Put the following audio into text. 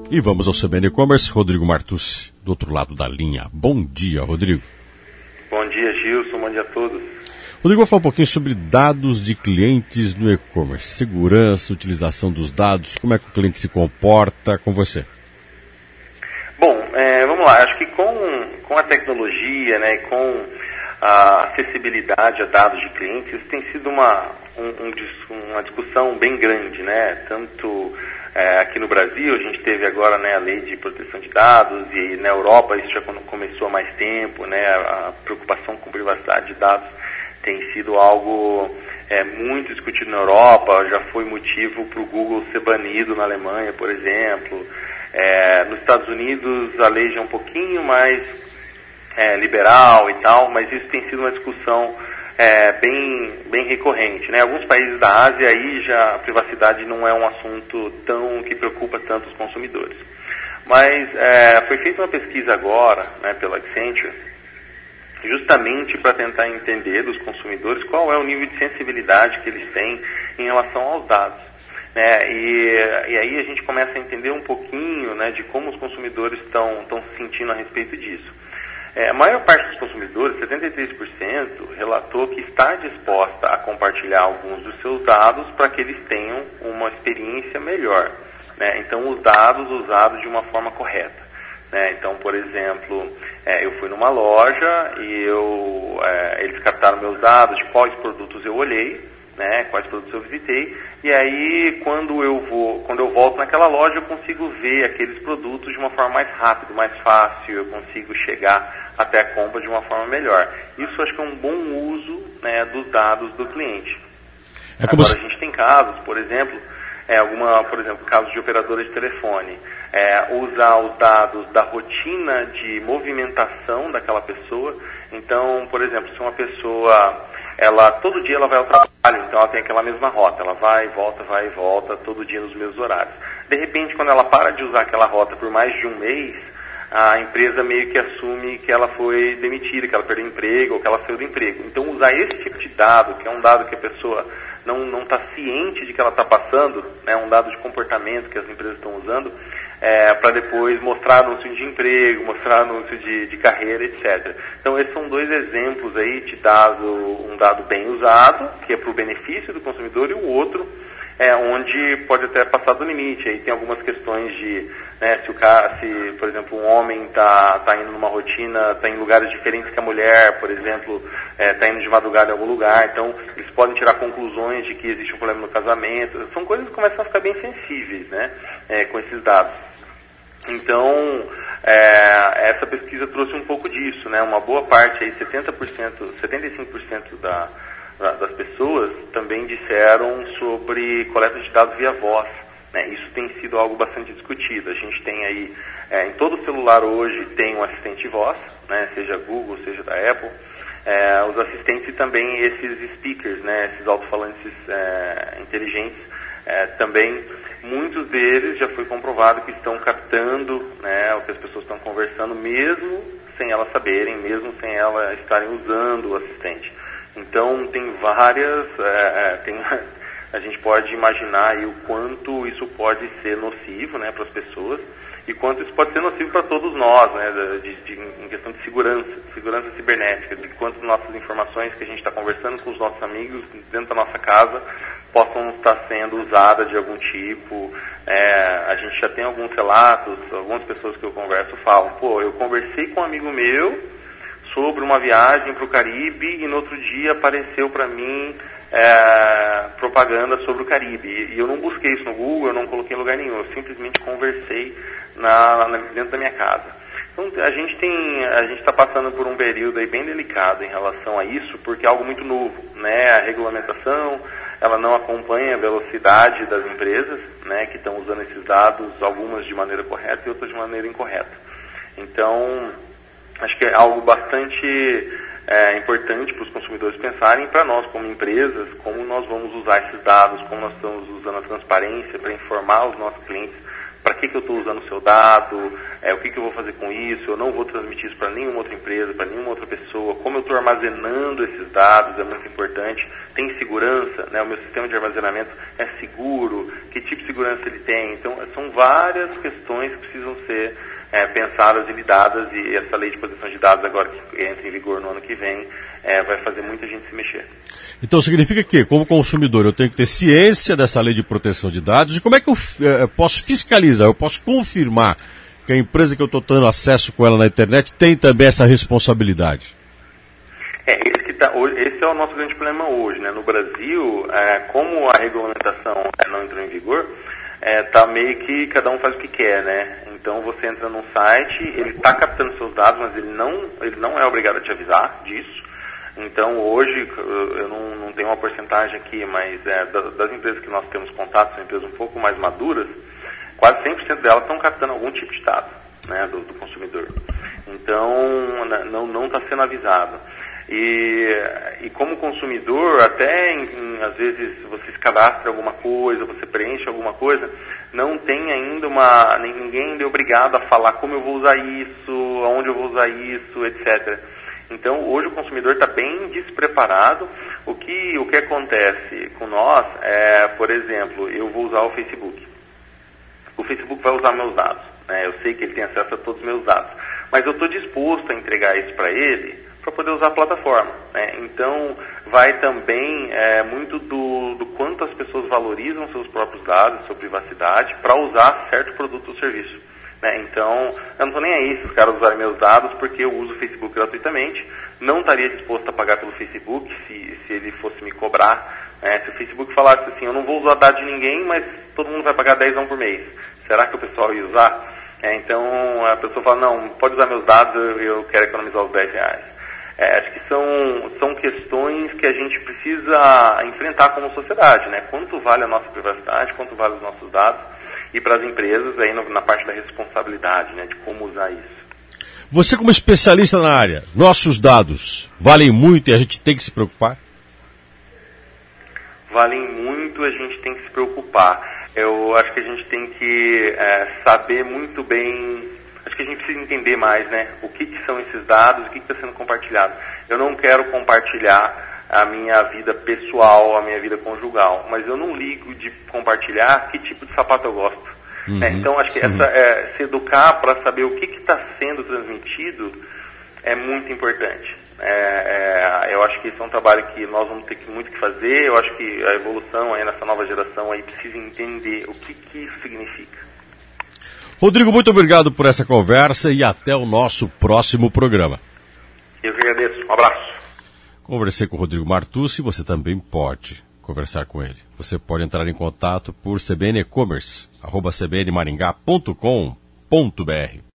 E vamos ao CBN E-Commerce, Rodrigo Martucci, do outro lado da linha. Bom dia, Rodrigo. Bom dia, Gilson. Bom dia a todos. Rodrigo, vou falar um pouquinho sobre dados de clientes no e-commerce. Segurança, utilização dos dados, como é que o cliente se comporta com você? Bom, vamos lá. Acho que com a tecnologia, né, com a acessibilidade a dados de clientes, isso tem sido uma discussão bem grande, né? Tanto aqui no Brasil, a gente teve agora, né, a lei de proteção de dados, e na Europa isso já começou há mais tempo, né? A preocupação com privacidade de dados tem sido algo muito discutido na Europa, já foi motivo para o Google ser banido na Alemanha, por exemplo. Nos Estados Unidos a lei já é um pouquinho mais liberal e tal, mas isso tem sido uma discussão bem recorrente, né? Alguns países da Ásia aí já a privacidade não é um assunto que preocupa tanto os consumidores. Mas foi feita uma pesquisa agora, né, pela Accenture, justamente para tentar entender dos consumidores qual é o nível de sensibilidade que eles têm em relação aos dados, né? E aí a gente começa a entender um pouquinho, né, de como os consumidores estão se sentindo a respeito disso. A maior parte dos consumidores, 73%, relatou que está disposta a compartilhar alguns dos seus dados para que eles tenham uma experiência melhor, né? Então, os dados usados de uma forma correta, né? Então, por exemplo, eu fui numa loja e eles captaram meus dados de quais produtos eu olhei, né, quais produtos eu visitei, e aí quando eu volto naquela loja eu consigo ver aqueles produtos de uma forma mais rápida, mais fácil, eu consigo chegar até a compra de uma forma melhor. Isso acho que é um bom uso, né, dos dados do cliente. Agora a gente tem casos, por exemplo, casos de operadora de telefone, usar os dados da rotina de movimentação daquela pessoa. Então, por exemplo, se uma pessoa todo dia ela vai ao trabalho, então ela tem aquela mesma rota, ela vai e volta todo dia nos mesmos horários. De repente, quando ela para de usar aquela rota por mais de um mês, a empresa meio que assume que ela foi demitida, que ela perdeu emprego ou que ela saiu do emprego. Então, usar esse tipo de dado, que é um dado que a pessoa não está ciente de que ela está passando, né, um dado de comportamento que as empresas estão usando, para depois mostrar anúncio de emprego, mostrar anúncio de carreira, etc. Então, esses são dois exemplos aí de um dado bem usado, que é para o benefício do consumidor, e o outro onde pode até passar do limite. Aí tem algumas questões de, né, se por exemplo, um homem está indo numa rotina, está em lugares diferentes que a mulher, por exemplo, está indo de madrugada em algum lugar, então eles podem tirar conclusões de que existe um problema no casamento. São coisas que começam a ficar bem sensíveis, né, com esses dados. Então, essa pesquisa trouxe um pouco disso, né? Uma boa parte, aí 75% das pessoas também disseram sobre coleta de dados via voz, né? Isso tem sido algo bastante discutido. A gente tem aí, em todo celular hoje tem um assistente de voz, né? Seja Google, seja da Apple. Os assistentes e também esses speakers, né? Esses alto-falantes inteligentes, também muitos deles já foi comprovado que estão captando, né, o que as pessoas estão conversando, mesmo sem elas saberem, mesmo sem elas estarem usando o assistente. Então tem várias, a gente pode imaginar aí o quanto isso pode ser nocivo, né, para as pessoas, e quanto isso pode ser nocivo para todos nós, né, em questão de segurança cibernética, de quanto nossas informações que a gente está conversando com os nossos amigos dentro da nossa casa possam estar sendo usadas de algum tipo. A gente já tem alguns relatos, algumas pessoas que eu converso falam, eu conversei com um amigo meu sobre uma viagem para o Caribe e no outro dia apareceu para mim propaganda sobre o Caribe. E eu não busquei isso no Google, eu não coloquei em lugar nenhum, eu simplesmente conversei dentro da minha casa. Então a gente está passando por um período aí bem delicado em relação a isso, porque é algo muito novo, né? A regulamentação, ela não acompanha a velocidade das empresas, né, que estão usando esses dados, algumas de maneira correta e outras de maneira incorreta. Então, acho que é algo bastante importante para os consumidores pensarem, para nós como empresas, como nós vamos usar esses dados, como nós estamos usando a transparência para informar os nossos clientes para que eu estou usando o seu dado, o que eu vou fazer com isso, eu não vou transmitir isso para nenhuma outra empresa, para nenhuma outra pessoa, como eu estou armazenando esses dados é muito importante, tem segurança, né? O meu sistema de armazenamento é seguro, que tipo de segurança ele tem, então são várias questões que precisam ser pensadas e lidadas, e essa lei de proteção de dados agora que entra em vigor no ano que vem, vai fazer muita gente se mexer. Então significa que, como consumidor, eu tenho que ter ciência dessa lei de proteção de dados, e como é que eu posso fiscalizar, eu posso confirmar que a empresa que eu estou tendo acesso com ela na internet tem também essa responsabilidade? Esse é o nosso grande problema hoje, né? No Brasil, como a regulamentação não entrou em vigor, tá meio que cada um faz o que quer, né? Então você entra num site, ele está captando seus dados, mas ele não é obrigado a te avisar disso. Então hoje, eu não tenho uma porcentagem aqui, mas das empresas que nós temos contato, são empresas um pouco mais maduras, quase 100% delas estão captando algum tipo de dado, né, do consumidor. Então não está sendo avisado. E como consumidor, até às vezes você se cadastra alguma coisa, você preenche alguma coisa, não tem ainda ninguém ainda é obrigado a falar como eu vou usar isso, aonde eu vou usar isso, etc. Então hoje o consumidor está bem despreparado. O que acontece com nós por exemplo, eu vou usar o Facebook. O Facebook vai usar meus dados, né? Eu sei que ele tem acesso a todos os meus dados, mas eu estou disposto a entregar isso para ele para poder usar a plataforma, né? Então vai também muito do quanto as pessoas valorizam seus próprios dados, sua privacidade, para usar certo produto ou serviço, né? Então eu não estou nem aí se os caras usarem meus dados, porque eu uso o Facebook gratuitamente, não estaria disposto a pagar pelo Facebook se ele fosse me cobrar, né? Se o Facebook falasse assim, eu não vou usar dados de ninguém, mas todo mundo vai pagar R$10 por mês, será que o pessoal ia usar? Então a pessoa fala, não, pode usar meus dados, eu quero economizar os R$10. Acho que são questões que a gente precisa enfrentar como sociedade, né? Quanto vale a nossa privacidade, quanto vale os nossos dados, e para as empresas aí na parte da responsabilidade, né? De como usar isso. Você como especialista na área, nossos dados valem muito e a gente tem que se preocupar? Valem muito, a gente tem que se preocupar. Eu acho que a gente tem que saber muito bem. Acho que a gente precisa entender mais, né? O que são esses dados, o que está sendo compartilhado. Eu não quero compartilhar a minha vida pessoal, a minha vida conjugal, mas eu não ligo de compartilhar que tipo de sapato eu gosto. Né? Então, acho que se educar para saber o que está sendo transmitido é muito importante. Eu acho que isso é um trabalho que nós vamos ter muito que fazer. Eu acho que a evolução aí nessa nova geração aí precisa entender o que isso significa. Rodrigo, muito obrigado por essa conversa e até o nosso próximo programa. Eu que agradeço. Um abraço. Conversei com o Rodrigo Martucci, você também pode conversar com ele. Você pode entrar em contato por cbnecommerce@cbnmaringá.com.br.